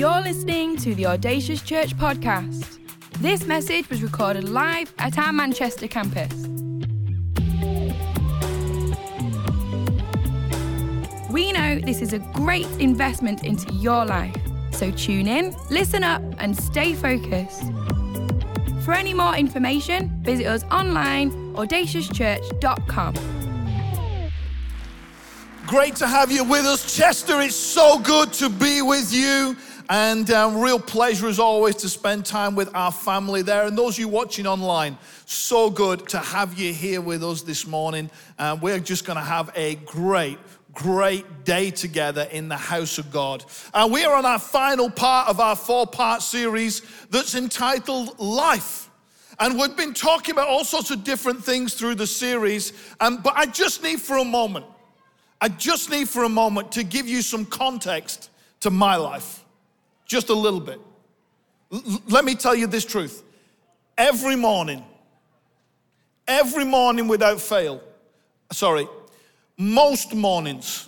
You're listening to the Audacious Church podcast. This message was recorded live at our Manchester campus. We know this is a great investment into your life, so tune in, listen up, and stay focused. For any more information, visit us online, audaciouschurch.com. Great to have you with us, Chester. It's so good to be with you. And real pleasure as always to spend time with our family there. And those of you watching online, so good to have you here with us this morning. We're just going to have a great day together in the house of God. We are on our final part of our 4-part series that's entitled Life. And we've been talking about all sorts of different things through the series. But I just need for a moment to give you some context to my life. Just a little bit. Let me tell you this truth. Every morning without fail, most mornings,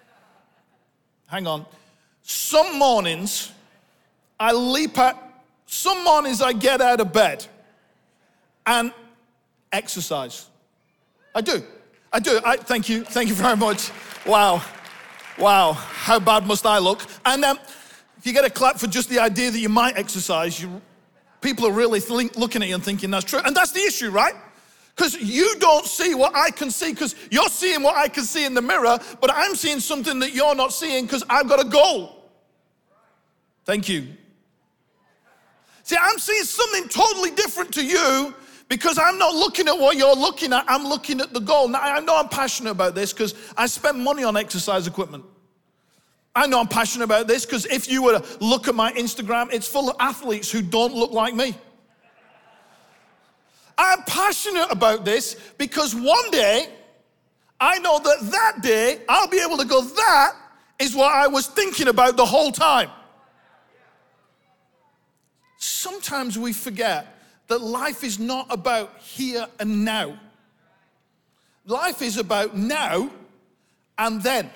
some mornings some mornings I get out of bed and exercise. I do. Thank you very much. Wow, how bad must I look? And if you get a clap for just the idea that you might exercise, people are really looking at you and thinking that's true. And that's the issue, right? Because you don't see what I can see, because you're seeing what I can see in the mirror, but I'm seeing something that you're not seeing because I've got a goal. Thank you. See, I'm seeing something totally different to you because I'm not looking at what you're looking at, I'm looking at the goal. Now, I know I'm passionate about this because I spend money on exercise equipment. I know I'm passionate about this because if you were to look at my Instagram, it's full of athletes who don't look like me. I'm passionate about this because one day, I know that day, I'll be able to go, that is what I was thinking about the whole time. Sometimes we forget that life is not about here and now. Life is about now and then.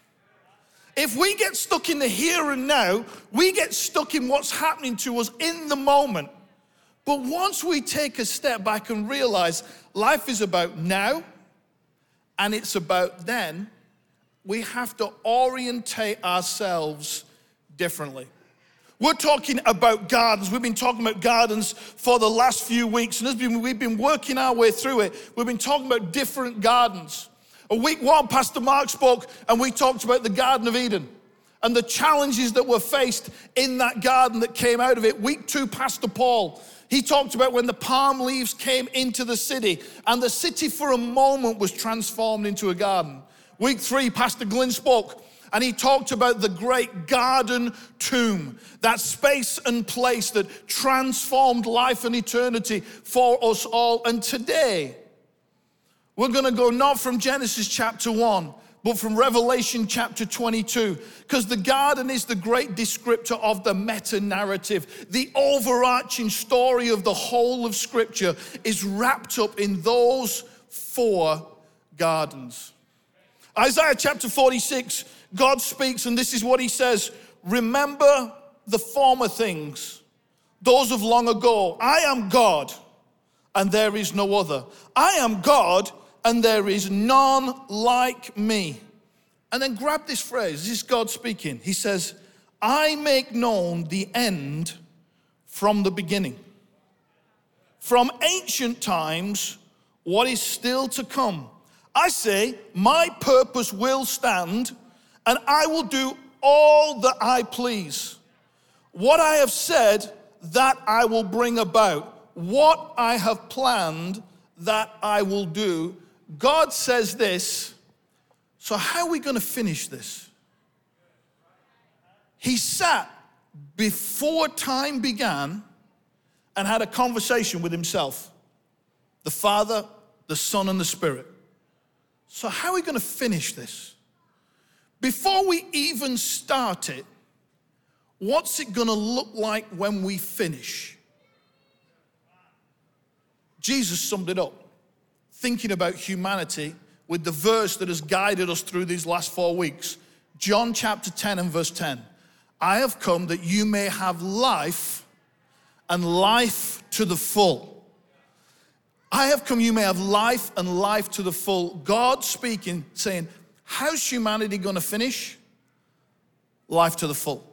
If we get stuck in the here and now, we get stuck in what's happening to us in the moment. But once we take a step back and realize life is about now and it's about then, we have to orientate ourselves differently. We're talking about gardens. We've been talking about gardens for the last few weeks, and we've been working our way through it. We've been talking about different gardens. Week 1, Pastor Mark spoke, and we talked about the Garden of Eden and the challenges that were faced in that garden that came out of it. Week 2, Pastor Paul, he talked about when the palm leaves came into the city, and the city for a moment was transformed into a garden. Week 3, Pastor Glenn spoke, and he talked about the great garden tomb, that space and place that transformed life and eternity for us all. And today, we're going to go not from Genesis chapter 1, but from Revelation chapter 22, because the garden is the great descriptor of the meta-narrative. The overarching story of the whole of Scripture is wrapped up in those 4 gardens. Isaiah chapter 46, God speaks, and this is what he says: remember the former things, those of long ago. I am God, and there is no other. I am God, and there is none like me. And then grab this phrase. This is God speaking. He says, I make known the end from the beginning. From ancient times, what is still to come. I say, my purpose will stand, and I will do all that I please. What I have said, that I will bring about. What I have planned, that I will do. God says this, so how are we going to finish this? He sat before time began and had a conversation with himself, the Father, the Son, and the Spirit. So how are we going to finish this? Before we even start it, what's it going to look like when we finish? Jesus summed it up, thinking about humanity with the verse that has guided us through these last 4 weeks. John chapter 10 and verse 10. I have come that you may have life and life to the full. I have come you may have life and life to the full. God speaking, saying, how's humanity going to finish? Life to the full.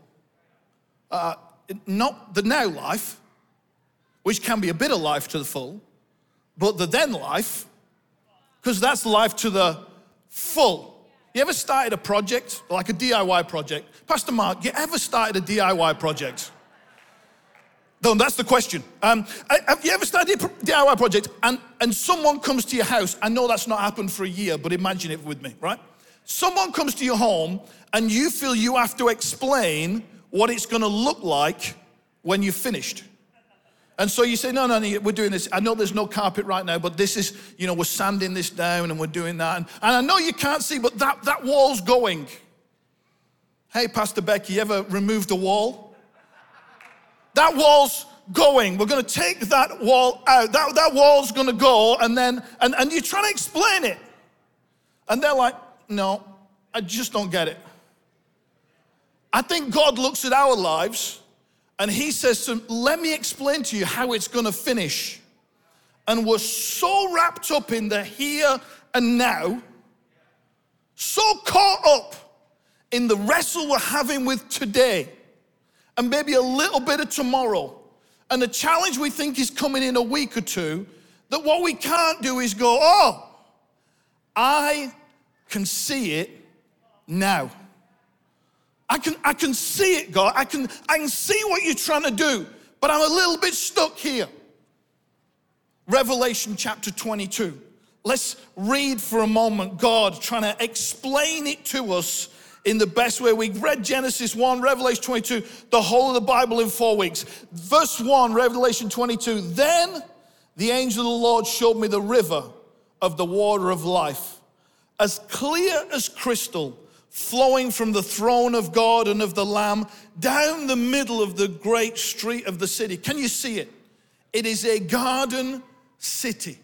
Not the now life, which can be a bit of life to the full, but the then life, because that's life to the full. You ever started a project, like a DIY project? Pastor Mark, you ever started a DIY project? No, that's the question. Have you ever started a DIY project and someone comes to your house? I know that's not happened for a year, but imagine it with me, right? Someone comes to your home and you feel you have to explain what it's gonna look like when you've finished. And so you say, no, we're doing this. I know there's no carpet right now, but this is, we're sanding this down and we're doing that. And I know you can't see, but that wall's going. Hey, Pastor Becky, you ever removed a wall? That wall's going. We're gonna take that wall out. That wall's gonna go, and you're trying to explain it. And they're like, no, I just don't get it. I think God looks at our lives and he says to them, let me explain to you how it's gonna finish. And we're so wrapped up in the here and now, so caught up in the wrestle we're having with today, and maybe a little bit of tomorrow, and the challenge we think is coming in a week or two, that what we can't do is go, oh, I can see it now. I can see it, God. I can see what you're trying to do, but I'm a little bit stuck here. Revelation chapter 22. Let's read for a moment God trying to explain it to us in the best way. We read Genesis 1, Revelation 22, the whole of the Bible in 4 weeks. Verse 1, Revelation 22. Then the angel of the Lord showed me the river of the water of life, as clear as crystal, flowing from the throne of God and of the Lamb down the middle of the great street of the city. Can you see it? It is a garden city.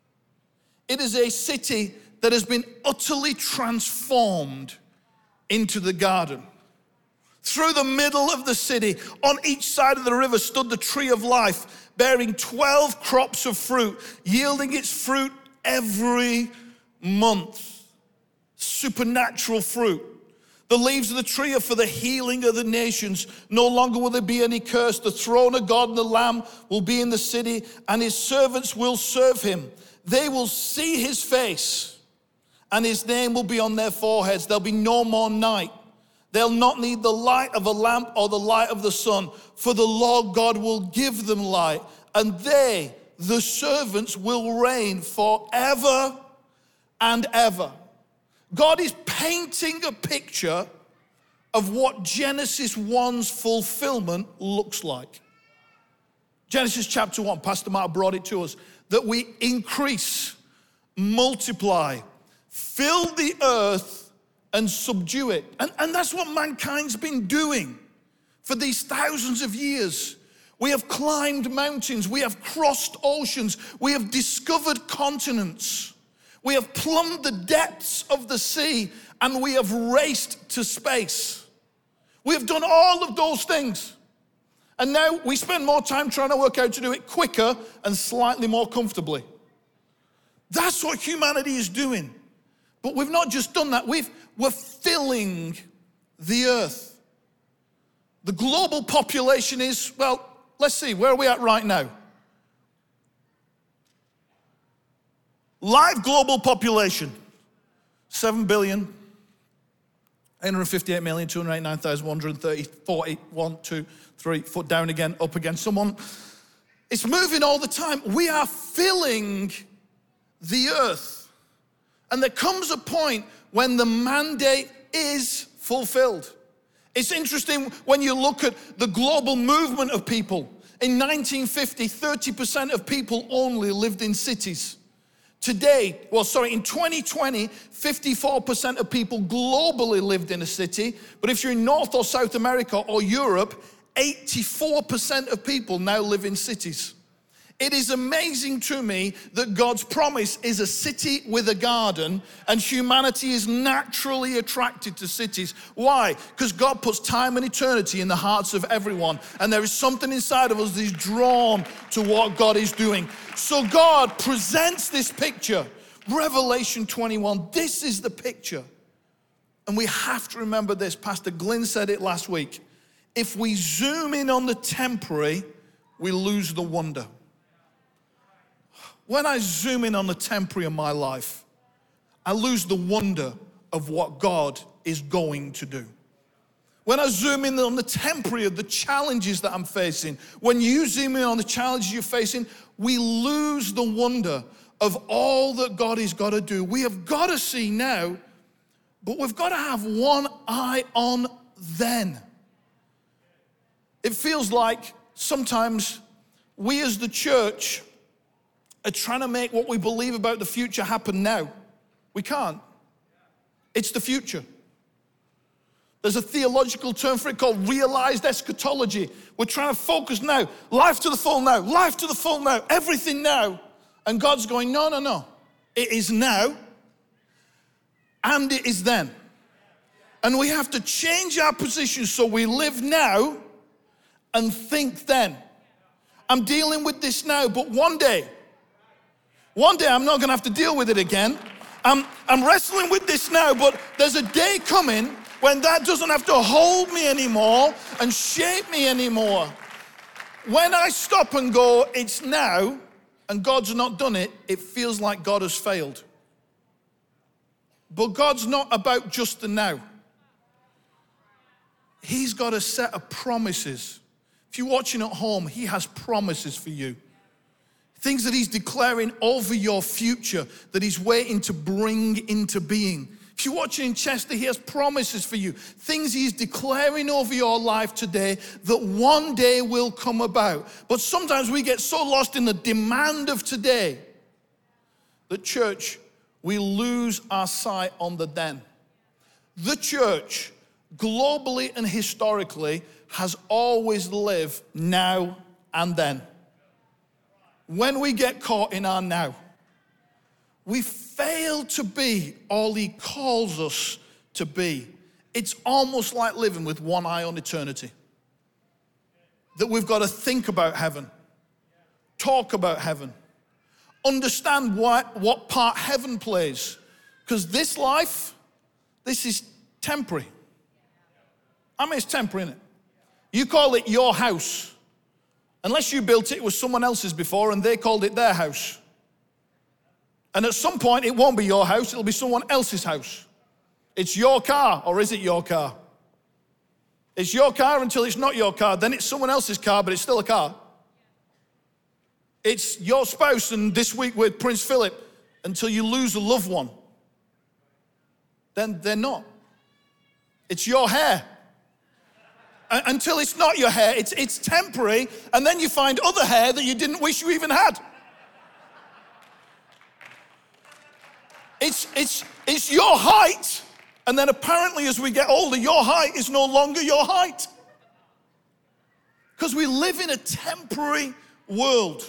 It is a city that has been utterly transformed into the garden. Through the middle of the city, on each side of the river, stood the tree of life, bearing 12 crops of fruit, yielding its fruit every month. Supernatural fruit. The leaves of the tree are for the healing of the nations. No longer will there be any curse. The throne of God and the Lamb will be in the city, and his servants will serve him. They will see his face, and his name will be on their foreheads. There'll be no more night. They'll not need the light of a lamp or the light of the sun, for the Lord God will give them light, and they, the servants, will reign forever and ever. God is painting a picture of what Genesis 1's fulfillment looks like. Genesis chapter 1, Pastor Mark brought it to us, that we increase, multiply, fill the earth and subdue it. And that's what mankind's been doing for these thousands of years. We have climbed mountains, we have crossed oceans, we have discovered continents. We have plumbed the depths of the sea, and we have raced to space. We have done all of those things. And now we spend more time trying to work out to do it quicker and slightly more comfortably. That's what humanity is doing. But we've not just done that, we're filling the earth. The global population is, well, let's see, where are we at right now? Live global population, 7,858,289,130, 1, 2, 3, foot down again, up again. It's moving all the time. We are filling the earth. And there comes a point when the mandate is fulfilled. It's interesting when you look at the global movement of people. In 1950, 30% of people only lived in cities. Today, in 2020, 54% of people globally lived in a city. But if you're in North or South America or Europe, 84% of people now live in cities. It is amazing to me that God's promise is a city with a garden, and humanity is naturally attracted to cities. Why? Because God puts time and eternity in the hearts of everyone, and there is something inside of us that is drawn to what God is doing. So God presents this picture, Revelation 21. This is the picture. And we have to remember this. Pastor Glynn said it last week. If we zoom in on the temporary, we lose the wonder. When I zoom in on the temporary of my life, I lose the wonder of what God is going to do. When I zoom in on the temporary of the challenges that I'm facing, when you zoom in on the challenges you're facing, we lose the wonder of all that God has got to do. We have got to see now, but we've got to have one eye on then. It feels like sometimes we as the church are trying to make what we believe about the future happen now. We can't. It's the future. There's a theological term for it called realized eschatology. We're trying to focus now. Life to the full now. Life to the full now. Everything now. And God's going, no, no, no. It is now and it is then. And we have to change our position so we live now and think then. I'm dealing with this now, but one day I'm not gonna have to deal with it again. I'm wrestling with this now, but there's a day coming when that doesn't have to hold me anymore and shape me anymore. When I stop and go, it's now, and God's not done it, it feels like God has failed. But God's not about just the now. He's got a set of promises. If you're watching at home, he has promises for you. Things that he's declaring over your future, that he's waiting to bring into being. If you're watching in Chester, he has promises for you. Things he's declaring over your life today that one day will come about. But sometimes we get so lost in the demand of today that, church, we lose our sight on the then. The church, globally and historically, has always lived now and then. When we get caught in our now, we fail to be all he calls us to be. It's almost like living with one eye on eternity. That we've got to think about heaven, talk about heaven, understand what part heaven plays. Because this life, this is temporary. I mean, it's temporary, isn't it? You call it your house. Unless you built it was someone else's before and they called it their house. And at some point, it won't be your house, it'll be someone else's house. It's your car, or is it your car? It's your car until it's not your car. Then it's someone else's car, but it's still a car. It's your spouse, and this week with Prince Philip, until you lose a loved one. Then they're not. It's your hair. Until it's not your hair, it's temporary, and then you find other hair that you didn't wish you even had. It's your height, and then apparently as we get older, your height is no longer your height. Because we live in a temporary world.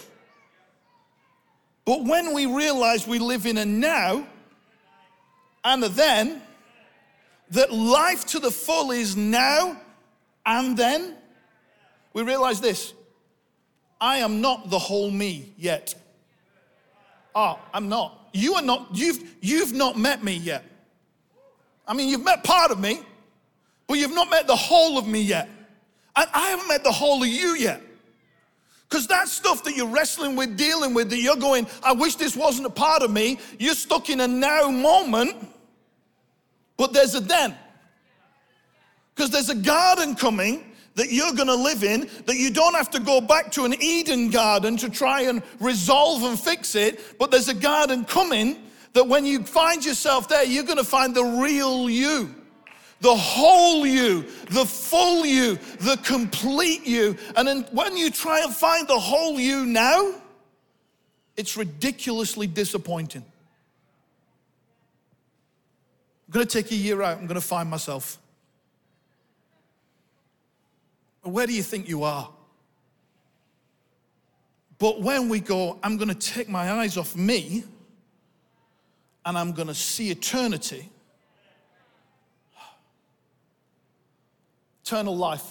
But when we realize we live in a now and a then, that life to the full is now and then, we realize this: I am not the whole me yet. I'm not. You are not. You've not met me yet. I mean, you've met part of me, but you've not met the whole of me yet. And I haven't met the whole of you yet. Because that stuff that you're wrestling with, dealing with, that you're going, I wish this wasn't a part of me, you're stuck in a now moment, but there's a then. Because there's a garden coming that you're going to live in, that you don't have to go back to an Eden garden to try and resolve and fix it, but there's a garden coming that when you find yourself there, you're going to find the real you, the whole you, the full you, the complete you. And then when you try and find the whole you now, it's ridiculously disappointing. I'm going to take a year out. I'm going to find myself. Where do you think you are? But when we go, I'm going to take my eyes off me and I'm going to see eternity, eternal life.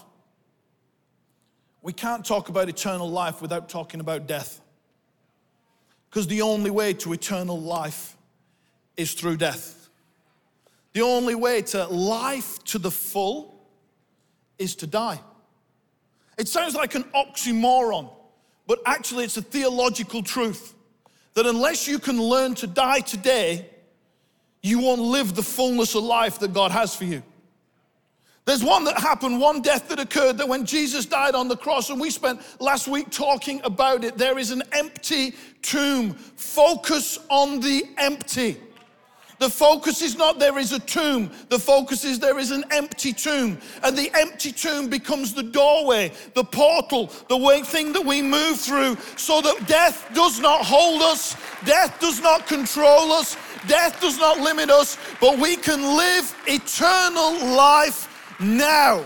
We can't talk about eternal life without talking about death. Because the only way to eternal life is through death. The only way to life to the full is to die. It sounds like an oxymoron, but actually it's a theological truth that unless you can learn to die today, you won't live the fullness of life that God has for you. There's one death that occurred that when Jesus died on the cross, and we spent last week talking about it, there is an empty tomb. Focus on the empty. The focus is not there is a tomb. The focus is there is an empty tomb. And the empty tomb becomes the doorway, the portal, the way thing that we move through so that death does not hold us, death does not control us, death does not limit us, but we can live eternal life now.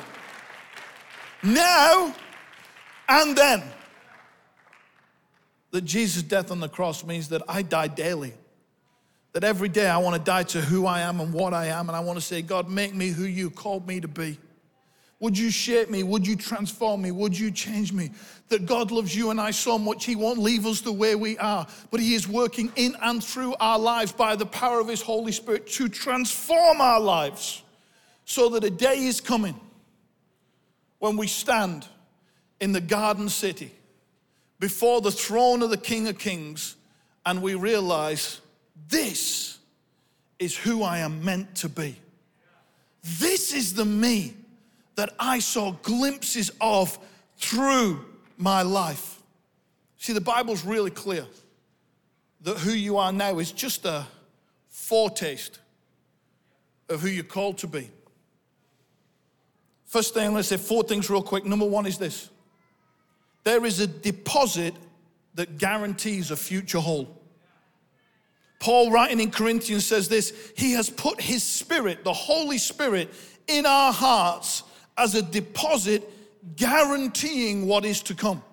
Now and then. That Jesus' death on the cross means that I die daily. That every day I want to die to who I am and what I am, and I want to say, God, make me who you called me to be. Would you shape me? Would you transform me? Would you change me? That God loves you and I so much, he won't leave us the way we are, but he is working in and through our lives by the power of his Holy Spirit to transform our lives so that a day is coming when we stand in the garden city before the throne of the King of Kings and we realize this is who I am meant to be. This is the me that I saw glimpses of through my life. See, the Bible's really clear that who you are now is just a foretaste of who you're called to be. First thing, let's say 4 things real quick. Number 1 is this. There is a deposit that guarantees a future whole. Paul, writing in Corinthians, says this: he has put his Spirit, the Holy Spirit, in our hearts as a deposit guaranteeing what is to come.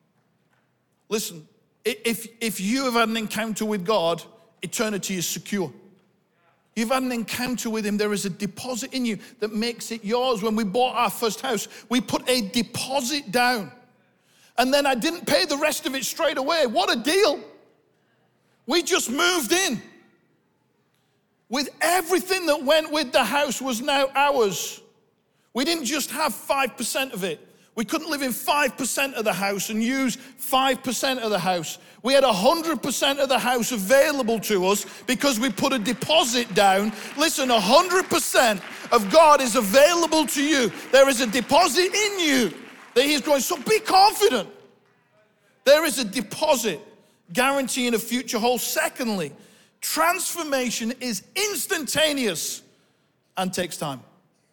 Listen, if you have had an encounter with God, eternity is secure. You've had an encounter with him, there is a deposit in you that makes it yours. When we bought our first house, we put a deposit down. And then I didn't pay the rest of it straight away. What a deal. We just moved in. With everything that went with the house was now ours. We didn't just have 5% of it. We couldn't live in 5% of the house and use 5% of the house. We had 100% of the house available to us because we put a deposit down. Listen, 100% of God is available to you. There is a deposit in you that he's going, so be confident. There is a deposit guaranteeing a future whole. Secondly, transformation is instantaneous and takes time.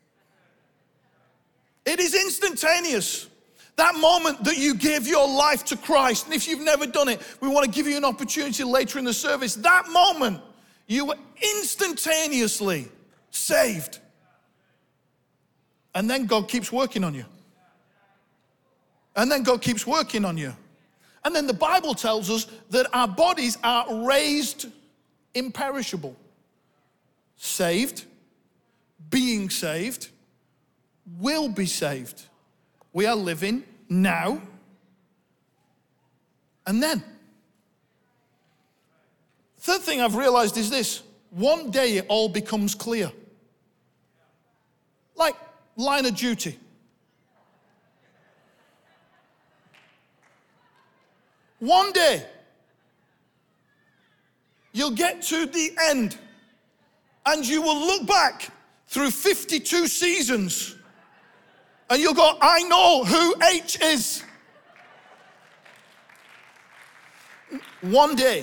It is instantaneous. That moment that you give your life to Christ, and if you've never done it, we want to give you an opportunity later in the service. That moment, you were instantaneously saved. And then God keeps working on you. And then God keeps working on you. And then the Bible tells us that our bodies are raised imperishable. Saved, being saved, will be saved. We are living now and then. Third thing I've realized is this: one day it all becomes clear. Like line of duty. One day you'll get to the end and you will look back through 52 seasons and you'll go, I know who H is. One day,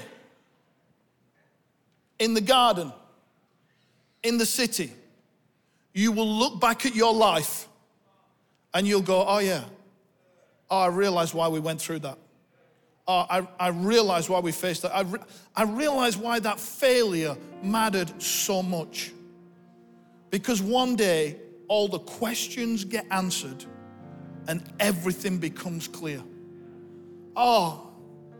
in the garden, in the city, you will look back at your life and you'll go, oh yeah, oh, I realize why we went through that. Oh, I realize why we faced that. I realize why that failure mattered so much. Because one day, all the questions get answered and everything becomes clear. Oh,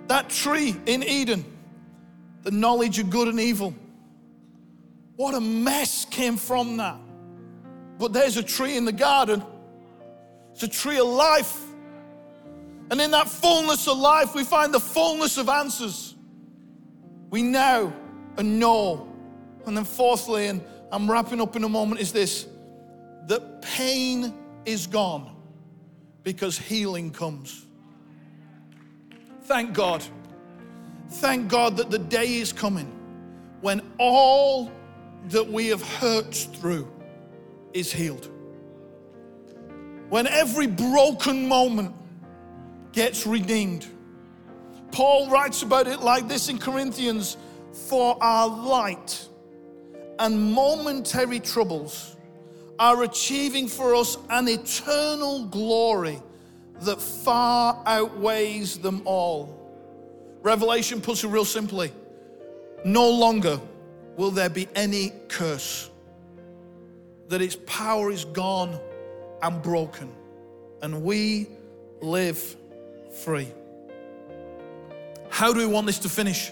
That tree in Eden, the knowledge of good and evil. What a mess came from that. But there's a tree in the garden. It's a tree of life. And in that fullness of life, we find the fullness of answers. We now know. And then fourthly, and I'm wrapping up in a moment, is this: that pain is gone because healing comes. Thank God. Thank God that the day is coming when all that we have hurt through is healed. When every broken moment gets redeemed. Paul writes about it like this in Corinthians: for our light and momentary troubles are achieving for us an eternal glory that far outweighs them all. Revelation puts it real simply: no longer will there be any curse, that its power is gone and broken, and we live free. How do we want this to finish?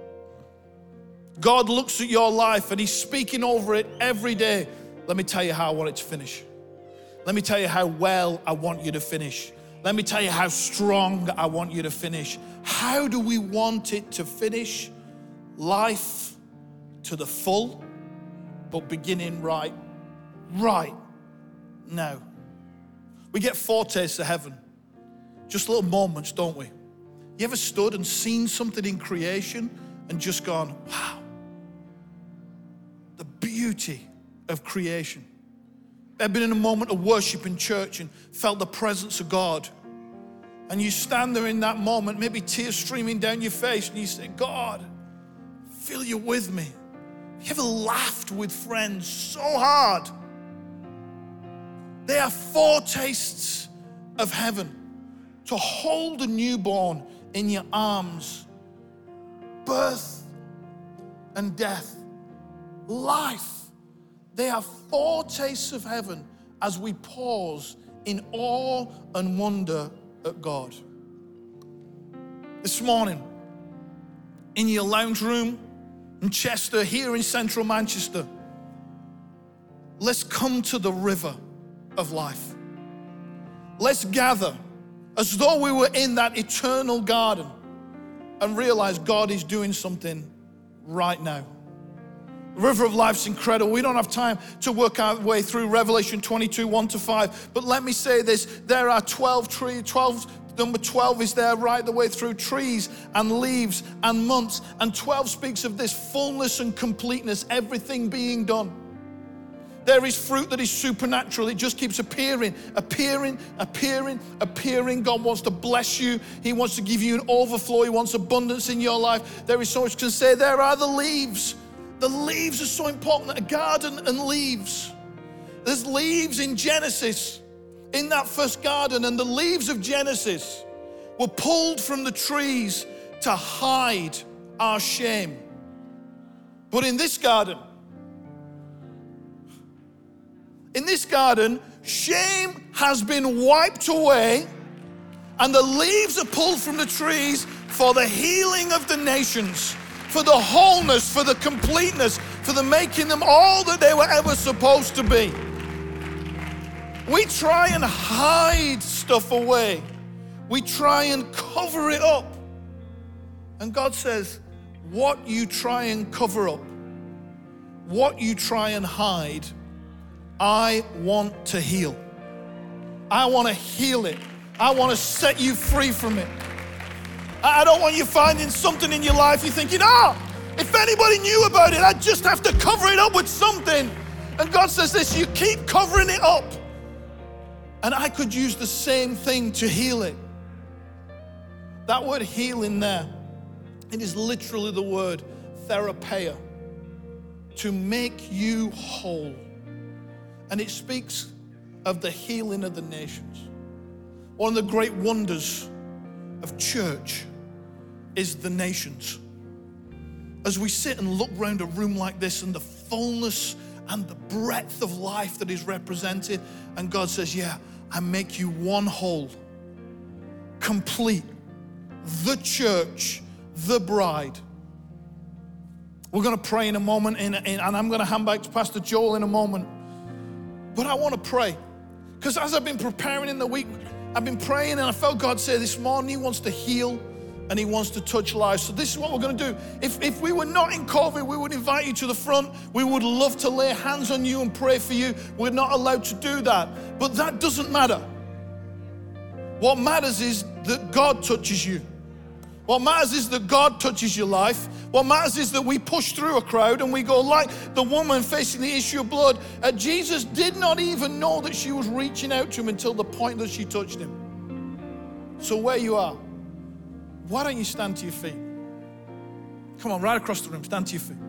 God looks at your life and He's speaking over it every day. Let me tell you how I want it to finish. Let me tell you how well I want you to finish. Let me tell you how strong I want you to finish. How do we want it to finish? Life to the full, but beginning right now. We get foretastes of heaven. Just little moments, don't we? You ever stood and seen something in creation and just gone, wow, the beauty of creation? I've been in a moment of worship in church and felt the presence of God. And you stand there in that moment, maybe tears streaming down your face, and you say, God, I feel you with me. You ever laughed with friends so hard? They are foretastes of heaven. To hold a newborn in your arms, birth and death, life. They are foretastes of heaven as we pause in awe and wonder at God. This morning, in your lounge room in Chester, here in central Manchester, let's come to the river of life. Let's gather as though we were in that eternal garden and realize God is doing something right now. The river of life's incredible. We don't have time to work our way through Revelation 22, 1-5. But let me say this, there are 12 trees, number 12 is there right the way through, trees and leaves and months. And 12 speaks of this fullness and completeness, everything being done. There is fruit that is supernatural. It just keeps appearing. God wants to bless you. He wants to give you an overflow. He wants abundance in your life. There is so much to say. There are the leaves. The leaves are so important. A garden and leaves. There's leaves in Genesis, in that first garden, and the leaves of Genesis were pulled from the trees to hide our shame. But in this garden, shame has been wiped away, and the leaves are pulled from the trees for the healing of the nations, for the wholeness, for the completeness, for the making them all that they were ever supposed to be. We try and hide stuff away. We try and cover it up. And God says, what you try and cover up, what you try and hide, I want to heal. I want to heal it. I want to set you free from it. I don't want you finding something in your life you're thinking, if anybody knew about it, I'd just have to cover it up with something. And God says this, you keep covering it up. And I could use the same thing to heal it. That word healing there, it is literally the word therapeia, to make you whole. And it speaks of the healing of the nations. One of the great wonders of church is the nations. As we sit and look around a room like this and the fullness and the breadth of life that is represented, and God says, I make you one whole, complete, the church, the bride. We're going to pray in a moment, and I'm going to hand back to Pastor Joel in a moment. But I want to pray, because as I've been preparing in the week, I've been praying, and I felt God say this morning He wants to heal and He wants to touch lives. So this is what we're going to do. If we were not in COVID, we would invite you to the front. We would love to lay hands on you and pray for you. We're not allowed to do that. But that doesn't matter. What matters is that God touches you. What matters is that God touches your life. What matters is that we push through a crowd and we go like the woman facing the issue of blood. Jesus did not even know that she was reaching out to Him until the point that she touched Him. So where you are, why don't you stand to your feet? Come on, right across the room, stand to your feet.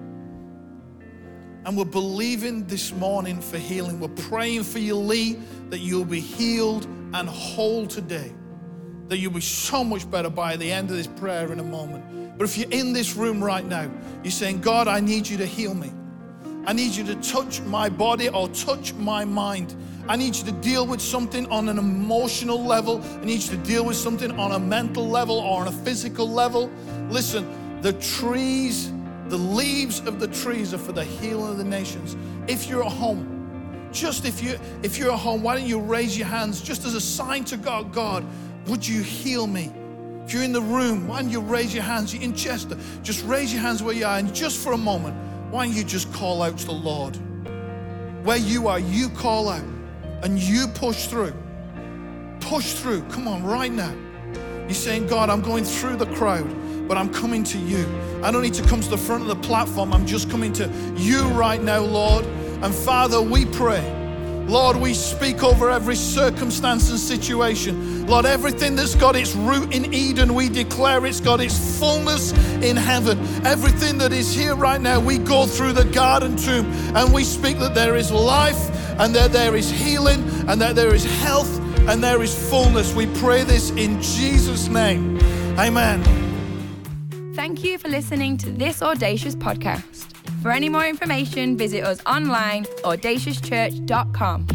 And we're believing this morning for healing. We're praying for you, Lee, that you'll be healed and whole today. That you'll be so much better by the end of this prayer in a moment. But if you're in this room right now, you're saying, God, I need you to heal me. I need you to touch my body or touch my mind. I need you to deal with something on an emotional level. I need you to deal with something on a mental level or on a physical level. Listen, the trees, the leaves of the trees are for the healing of the nations. If you're at home, just if you're at home, why don't you raise your hands just as a sign to God, God, would you heal me? If you're in the room, why don't you raise your hands? You're in Chester, just raise your hands where you are, and just for a moment, why don't you just call out to the Lord? Where you are, you call out and you push through. Push through, come on, right now. You're saying, God, I'm going through the crowd, but I'm coming to you. I don't need to come to the front of the platform. I'm just coming to you right now, Lord. And Father, we pray. Lord, we speak over every circumstance and situation. Lord, everything that's got its root in Eden, we declare it's got its fullness in heaven. Everything that is here right now, we go through the garden tomb and we speak that there is life and that there is healing and that there is health and there is fullness. We pray this in Jesus' name. Amen. Thank you for listening to this Audacious podcast. For any more information, visit us online, audaciouschurch.com.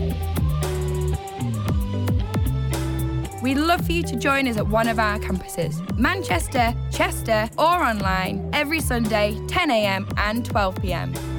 We'd love for you to join us at one of our campuses, Manchester, Chester, or online, every Sunday, 10 a.m. and 12 p.m.